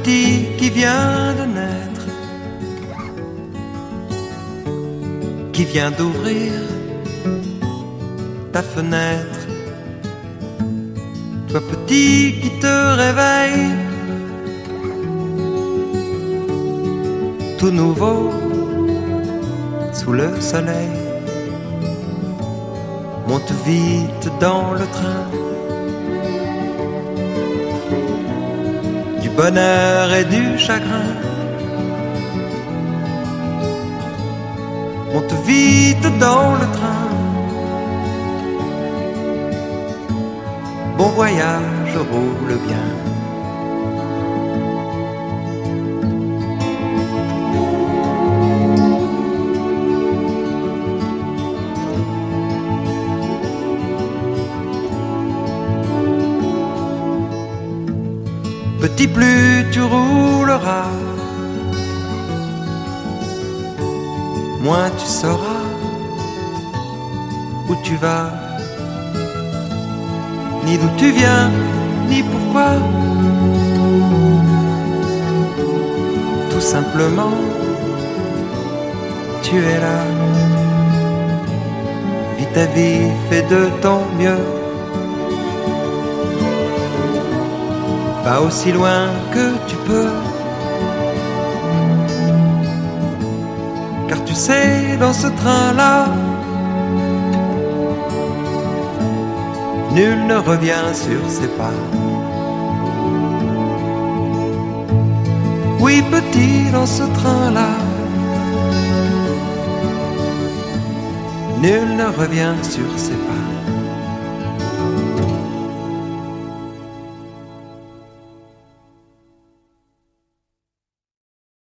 petit qui vient de naître, qui vient d'ouvrir ta fenêtre. Toi petit qui te réveille, tout nouveau sous le soleil. Monte vite dans le train du bonheur et du chagrin. Monte vite dans le train. Bon voyage, roule bien. Petit, plus tu rouleras, moins tu sauras où tu vas, ni d'où tu viens, ni pourquoi. Tout simplement, tu es là. Vis ta vie, fais de ton mieux. Va aussi loin que tu peux. Car tu sais, dans ce train-là, nul ne revient sur ses pas. Oui, petit, dans ce train-là, nul ne revient sur ses pas.